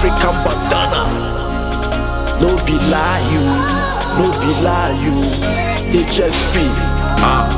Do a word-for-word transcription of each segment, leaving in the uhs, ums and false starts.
African bandana. No be lie you, no be lie you. H S P. Ah.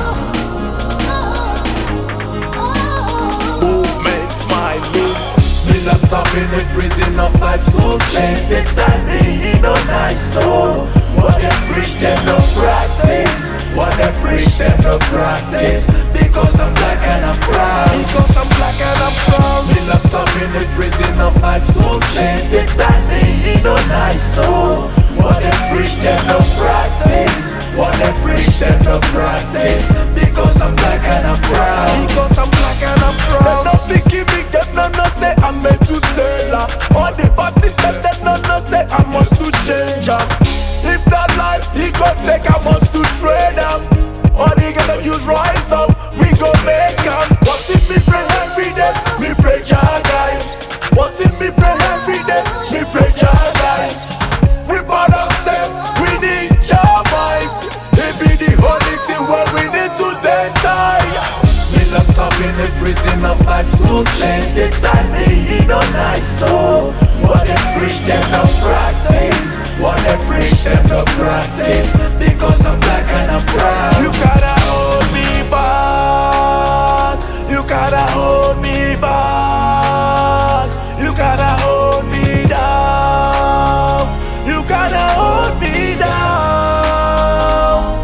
Movement smiling. Me locked up in the prison of life, so change the time me in a nice soul. What they preach them no practice, what they preach them no practice. Because I'm black and I'm proud, Because I'm black and I'm proud. me locked up in the prison of life, so change the time me in a nice soul. What they preach them no practice, what they preach them no practice. Because I'm black and I'm proud, Because I'm black and I'm proud. them no fit give me, them no no say I'm meant to say la. All the bosses them, them no no say I must to change em. If that life he gon' take, I must to trade em. All they gonna use rise up, we gon' make em. What if me pray every day, me pray Jah guide. What if me pray every day, me pray Jah guide. We bout ourselves, we need Jah vibes. It be the only thing where we need to die. Me locked up in the prison of life, so change the time me in a nice soul. What they preach them no practice, what they preach them no practice. Because I'm black and I'm proud. You gotta hold me back, you gotta hold me back, you gotta hold me down, you gotta hold me down.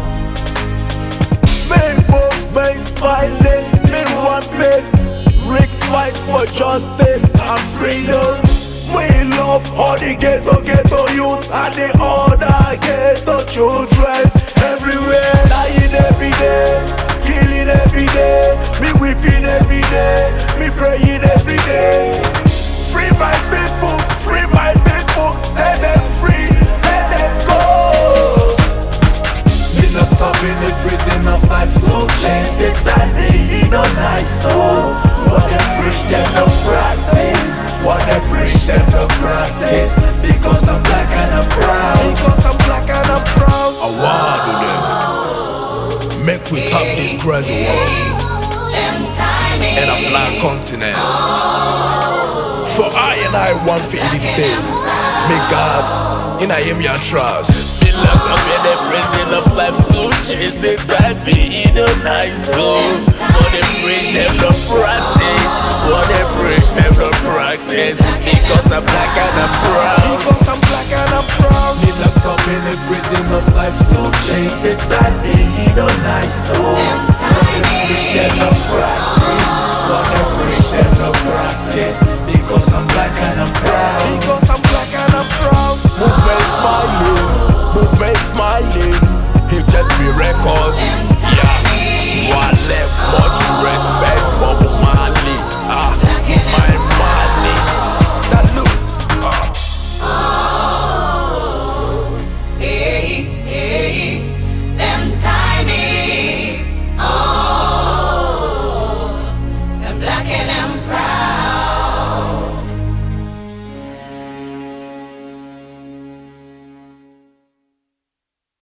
Make both make smiling in one place. Rick fight for justice and freedom. We love all the ghetto ghetto youth and the other ghetto children. Everywhere, dying every day, killing every day, me weeping every day, me praying every day. Free my people, free my people, set them free, let them go. Me locked up in the prison of life, so change the time me in a nice soul. What they preach them no practice, what they preach them no practice. Because I'm black and I'm proud, Because I'm black and I'm proud. I want to them. Make we top this crazy world and a black continent. For I and I want for the days. May God in I am your trust. Me locked up in the prison of life, so change the time me in a nice soul. What they preach them no practice, what they preach them no practice. Because I'm black and I'm proud. Because I'm black and I'm proud. me locked up in the prison of life, so change the time me in a nice soul. What they preach them no practice, what they preach them no practice.